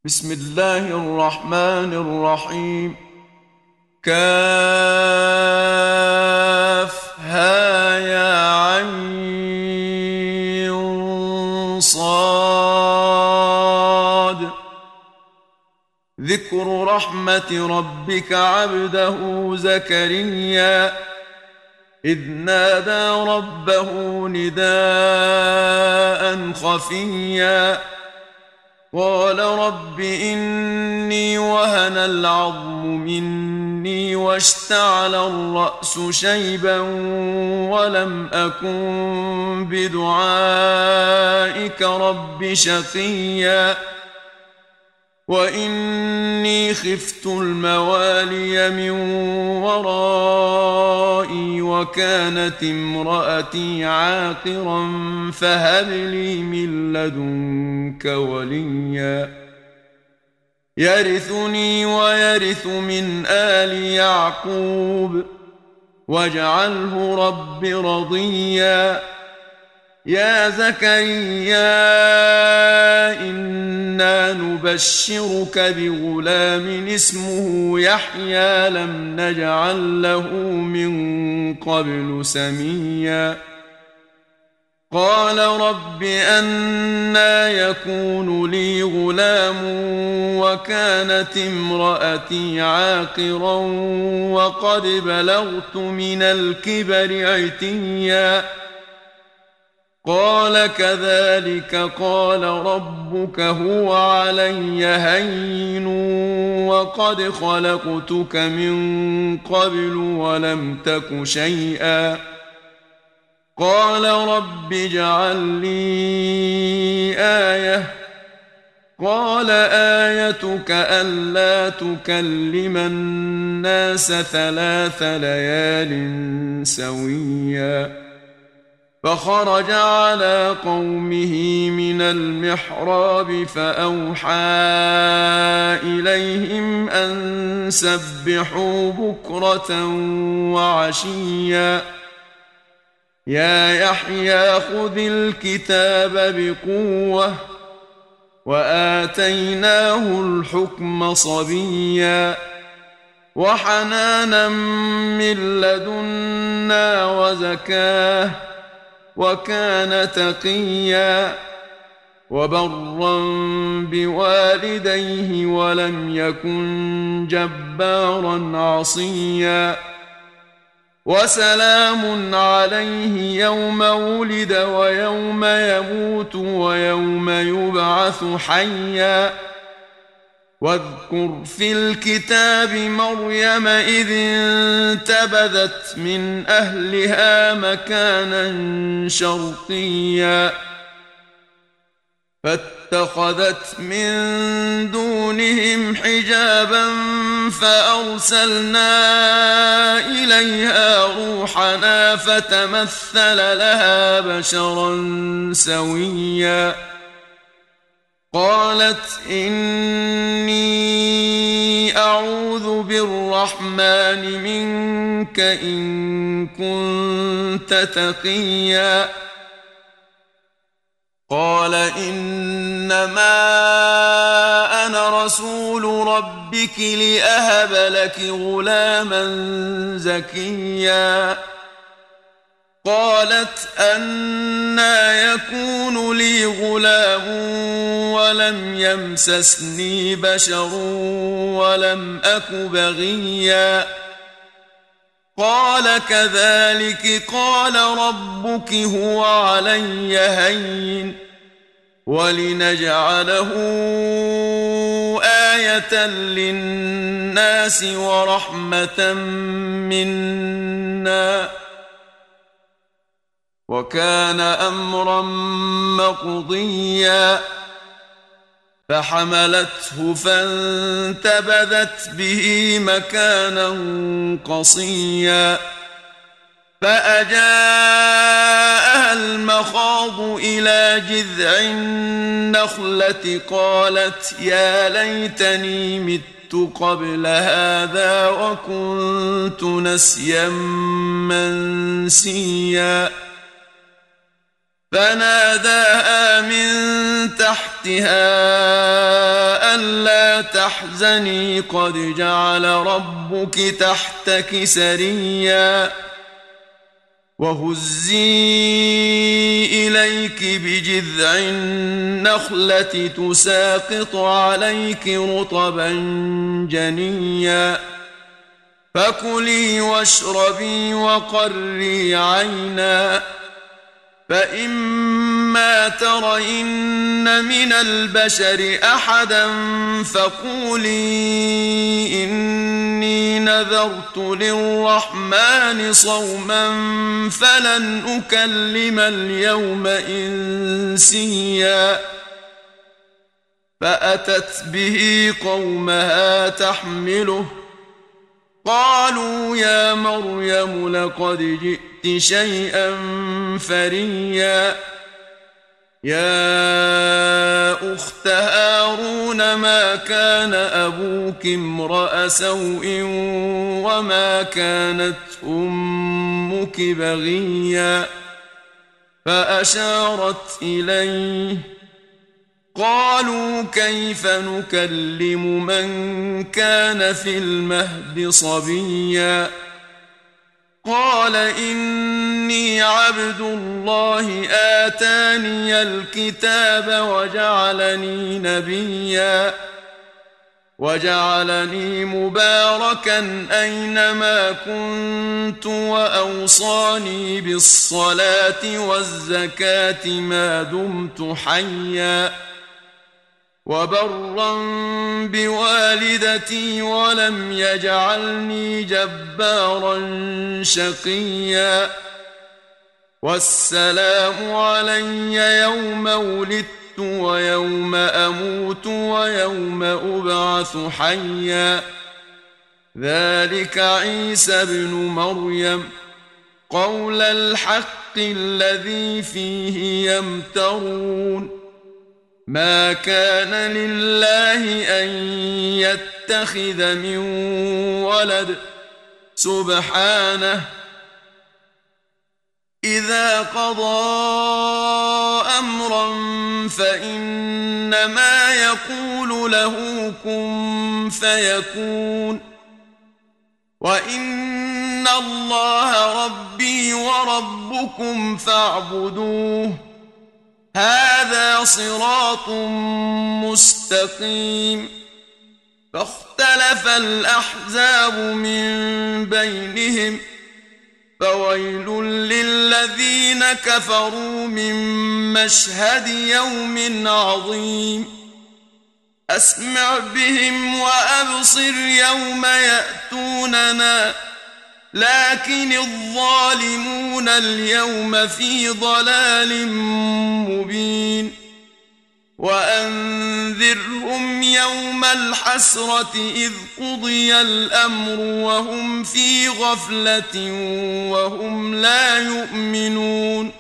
بسم الله الرحمن الرحيم. كافها يا عين صاد. ذكر رحمة ربك عبده زكريا إذ نادى ربه نداء خفيا قال رب إني وهن العظم مني واشتعل الرأس شيبا ولم أكن بدعائك رب شقيا وإني خفت الموالي من ورائي وكانت امرأتي عاقرا فهب لي من لدنك وليا يرثني ويرث من آل يعقوب واجعله رب رضيا يا زكريا إنا نبشرك بغلام اسمه يحيى لم نجعل له من قبل سميا قال رب أنى يكون لي غلام وكانت امرأتي عاقرا وقد بلغت من الكبر عتيا قال كذلك قال ربك هو علي هين وقد خلقتك من قبل ولم تك شيئا قال رب اجعل لي آية قال آيتك ألا تكلم الناس 3 ليال سويا فخرج على قومه من المحراب فأوحى إليهم أن سبحوا بكرة وعشيا يا يحيى خذ الكتاب بقوة وآتيناه الحكم صبيا وحنانا من لدنا وزكاه وكان تقيا وبرا بوالديه ولم يكن جبارا عصيا وسلام عليه يوم ولد ويوم يموت ويوم يبعث حيا واذكر في الكتاب مريم إذ انتبذت من أهلها مكانا شرقيا فاتخذت من دونهم حجابا فأرسلنا إليها روحنا فتمثل لها بشرا سويا قالت إني أعوذ بالرحمن منك إن كنت تقيا قال إنما أنا رسول ربك لأهب لك غلاما زكيا قالت أنى يكون لي غلام ولم يمسسني بشر ولم أك بغيا قال كذلك قال ربك هو علي هين ولنجعله آية للناس ورحمة منا وكان أمرا مقضيا فحملته فانتبذت به مكانا قصيا فأجاءها المخاض إلى جذع النخلة قالت يا ليتني مت قبل هذا وكنت نسيا منسيا فناداها من تحتها ألا تحزني قد جعل ربك تحتك سريا وهزي إليك بجذع النخلة تساقط عليك رطبا جنيا فكلي واشربي وقري عينا فإما ترين من البشر أحدا فقولي إني نذرت للرحمن صوما فلن أكلم اليوم إنسيا فأتت به قومها تحمله قالوا يا مريم لقد جئت شيئا فريا يا أخت هارون ما كان أبوك امرأ سوء وما كانت أمك بغيا فأشارت إليه قالوا كيف نكلم من كان في المهد صبيا قال إني عبد الله آتاني الكتاب وجعلني نبيا وجعلني مباركا أينما كنت وأوصاني بالصلاة والزكاة ما دمت حيا وبرا بوالدتي ولم يجعلني جبارا شقيا والسلام علي يوم ولدت ويوم أموت ويوم أبعث حيا ذلك عيسى ابن مريم قول الحق الذي فيه يمترون ما كان لله أن يتخذ من ولد سبحانه إذا قضى أمرا فإنما يقول له كن فيكون وإن الله ربي وربكم فاعبدوه هذا صراط مستقيم فاختلف الأحزاب من بينهم فويل للذين كفروا من مشهد يوم عظيم أسمع بهم وأبصر يوم يأتوننا لكن الظالمون اليوم في ضلال مبين وأنذرهم يوم الحسرة إذ قضي الأمر وهم في غفلة وهم لا يؤمنون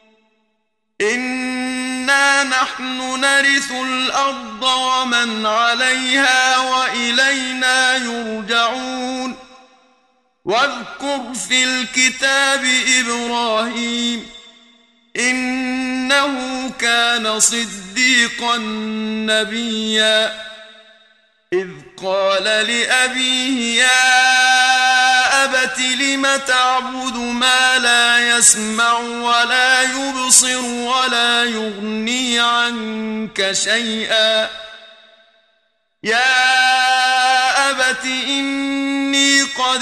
إنا نحن نرث الأرض ومن عليها وإلينا يرجعون واذكر في الكتاب إبراهيم إنه كان صديقا نبيا إذ قال لأبيه يا أبت لم تعبد ما لا يسمع ولا يبصر ولا يغني عنك شيئا يا أبت إني قد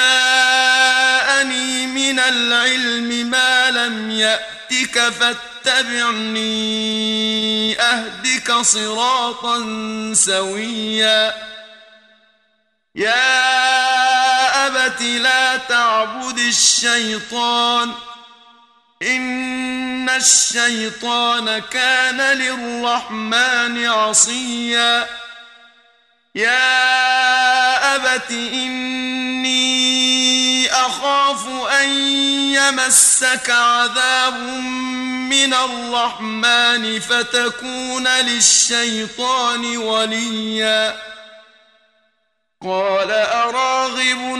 جاءني من العلم ما لم يأتك فاتبعني أهدك صراطا سويا يا أبت لا تعبد الشيطان إن الشيطان كان للرحمن عصيا يا أبت إني أخاف أن يمسك عذاب من الرحمن فتكون للشيطان وليا قال أراغب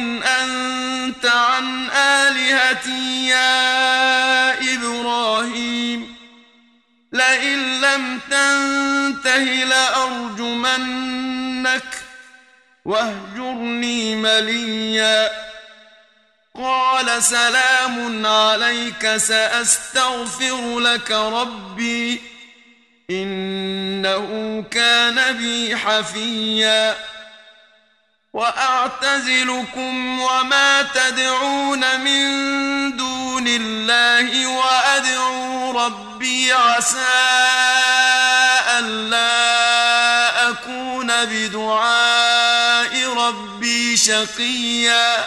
أنت عن آلهتي يا إبراهيم لئن لم تنته لأرجمنك واهجرني مليا قال سلام عليك سأستغفر لك ربي إنه كان بي حفيا وأعتزلكم وما تدعون من دون الله وأدعو ربي عسى ألا أكون بدعاء ربي شقيا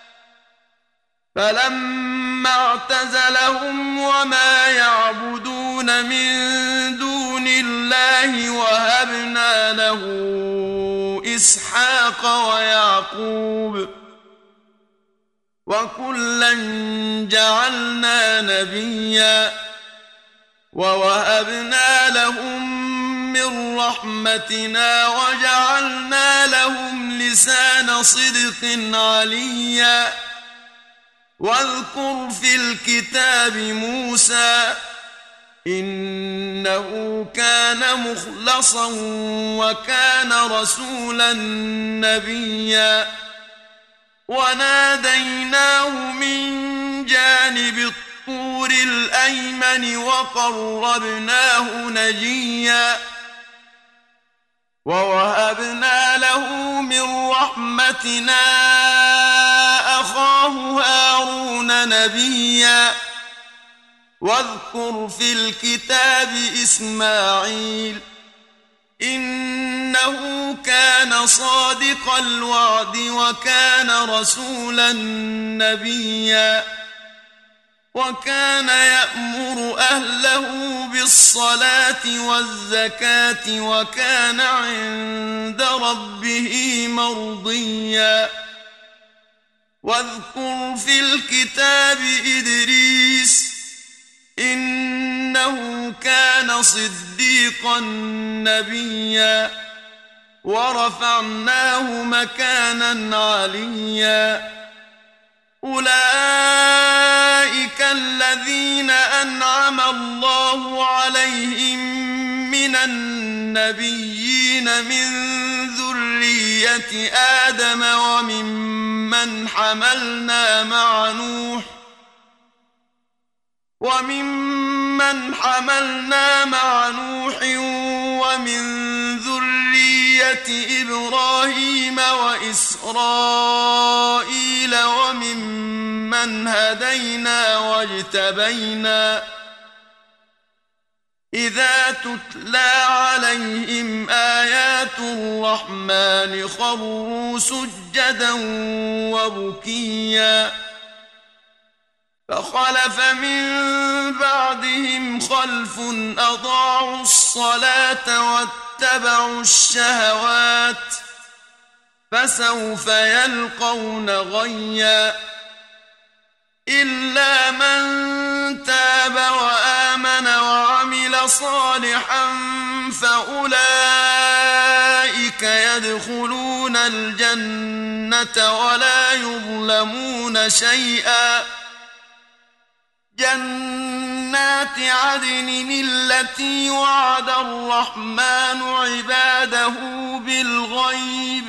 فلما اعتزلهم وما يعبدون من دون الله وهبنا له إسحاق ويعقوب وكلا جعلنا نبيا ووهبنا لهم من رحمتنا وجعلنا لهم لسان صدق عليا واذكر في الكتاب موسى إنه كان مخلصا وكان رسولا نبيا وناديناه من جانب الطور الأيمن وقربناه نجيا ووهبنا له من رحمتنا أخاه هارون نبيا واذكر في الكتاب إسماعيل إنه كان صادق الوعد وكان رسولا نبيا وكان يأمر أهله بالصلاة والزكاة وكان عند ربه مرضيا واذكر في الكتاب إدريس إنه كان صديقا نبيا ورفعناه مكانا عليا أولئك الذين أنعم الله عليهم من النبيين من ذرية آدم وممن حملنا مع نوح ومن ذرية إبراهيم وإسرائيل وممن هدينا واجتبينا إذا تتلى عليهم آيات الرحمن خروا سجدا وبكيا فخلف من بعدهم خلف أضاعوا الصلاة واتبعوا الشهوات فسوف يلقون غيا إلا من تاب وآمن وعمل صالحا فأولئك يدخلون الجنة ولا يظلمون شيئا جنات عدن التي وعد الرحمن عباده بالغيب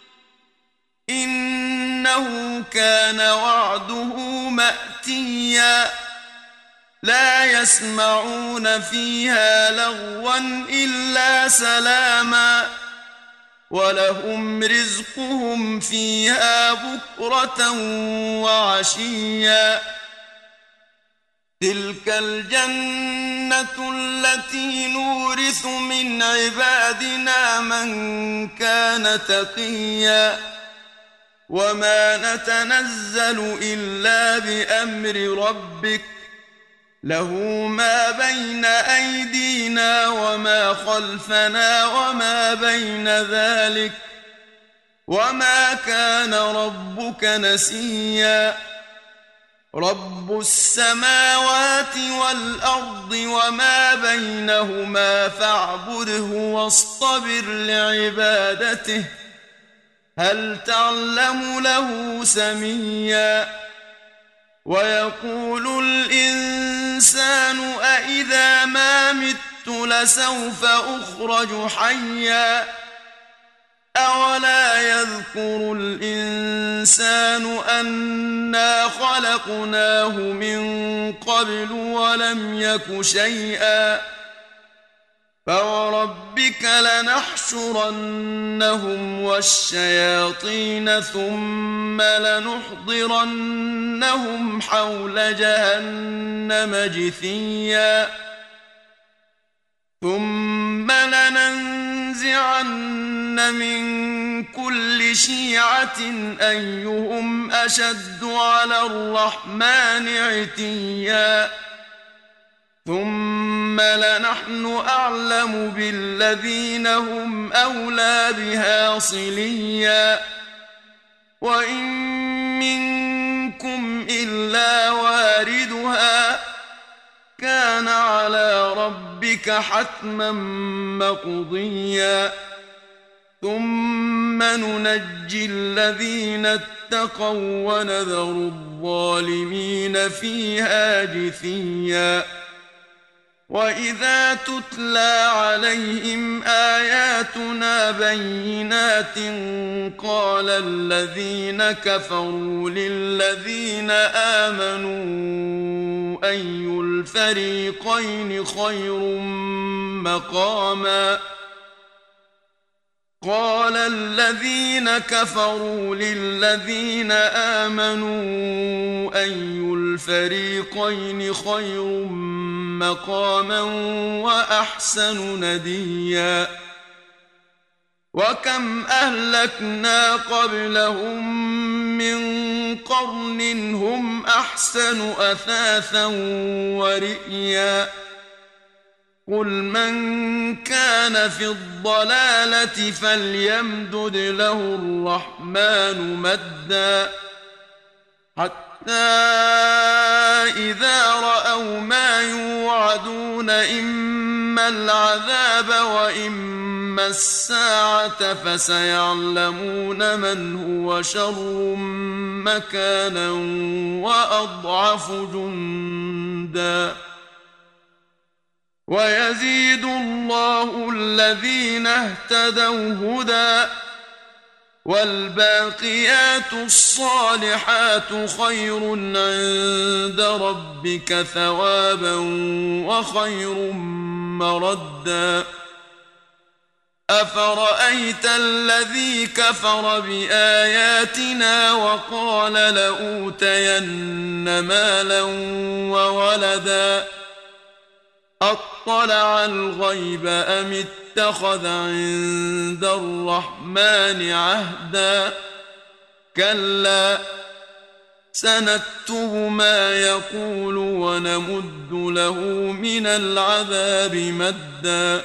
إنه كان وعده مأتيا لا يسمعون فيها لغوا إلا سلاما ولهم رزقهم فيها بكرة وعشيا تلك الجنة التي نورث من عبادنا من كان تقيا وما نتنزل إلا بأمر ربك له ما بين أيدينا وما خلفنا وما بين ذلك وما كان ربك نسيا رب السماوات والأرض وما بينهما فاعبده واصطبر لعبادته هل تعلم له سميا ويقول الإنسان أإذا ما مت لسوف أخرج حيا أولا يذكر الإنسان أنا خلقناه من قبل ولم يك شيئا فوربك لنحشرنهم والشياطين ثم لنحضرنهم حول جهنم جثيا ثم لننزعن من كل شيعة أيهم أشد على الرحمن عتيا ثم لنحن أعلم بالذين هم أولى بها صليا وإن منكم إلا واردها كان على ربك حتما مقضيا ثم ننجي الذين اتقوا ونذر الظالمين فيها جثيا وإذا تتلى عليهم آياتنا بينات قال الذين كفروا للذين آمنوا أي الفريقين خير مقاما قال الذين كفروا للذين آمنوا أي الفريقين خير مقاما وأحسن نديا وكم أهلكنا قبلهم من قرن هم أحسن أثاثا ورئيا قل من كان في الضلالة فليمدد له الرحمن مدا حتى إذا رأوا ما يوعدون إما العذاب وإما الساعة فسيعلمون من هو شر مكانا وأضعف جندا ويزيد الله الذين اهتدوا هدى والباقيات الصالحات خير عند ربك ثوابا وخير مردا أفرأيت الذي كفر بآياتنا وقال لأوتين مالا وولدا أطلع الغيب أم اتخذ عند الرحمن عهدا كلا سنكتب ما يقول ونمد له من العذاب مدا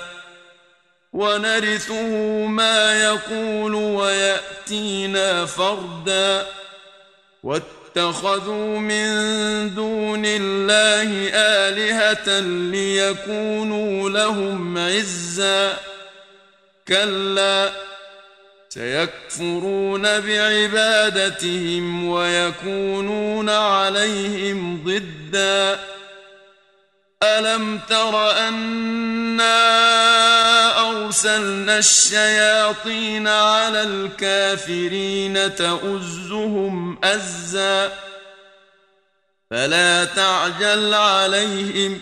ونرثه ما يقول ويأتينا فردا واتخذوا من دون الله آلهة ليكونوا لهم عزا كلا سيكفرون بعبادتهم ويكونون عليهم ضدا ألم تر أنا أرسلنا الشياطين على الكافرين تؤزهم أزا فلا تعجل عليهم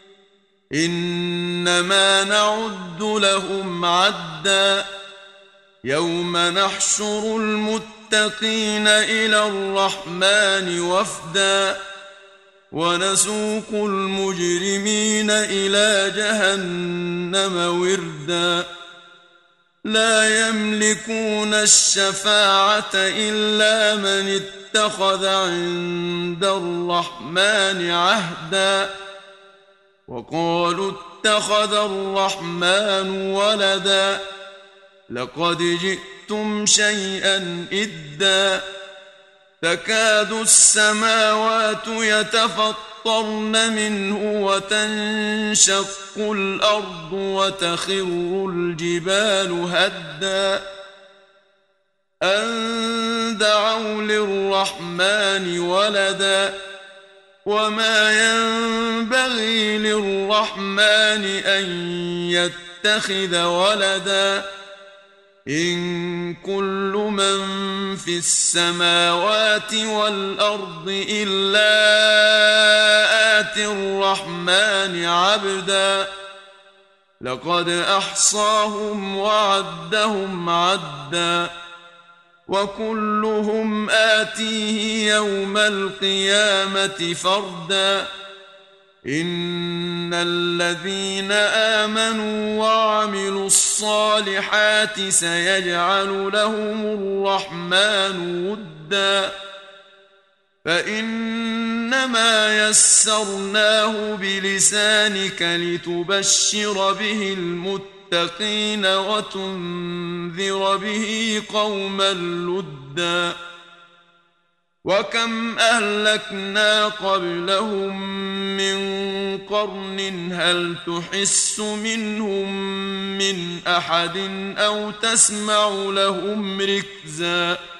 إنما نعد لهم عدا يوم نحشر المتقين إلى الرحمن وفدا ونسوق المجرمين إلى جهنم وردا لا يملكون الشفاعة إلا من اتخذ عند الرحمن عهدا وقالوا اتخذ الرحمن ولدا لقد جئتم شيئا إدا تكاد السماوات يتفطرن منه وتنشق الأرض وتخر الجبال هدا أن دعوا للرحمن ولدا وما ينبغي للرحمن أن يتخذ ولدا إن كل من في السماوات والأرض إلا آتي الرحمن عبدا لقد أحصاهم وعدهم عدا وكلهم آتيه يوم القيامة فردا إن الذين آمنوا وعملوا الصالحات سيجعل لهم الرحمن ودا فإنما يسرناه بلسانك لتبشر به المتقين وتنذر به قوما لدا وكم أهلكنا قبلهم من قرن هل تحس منهم من أحد أو تسمع لهم ركزا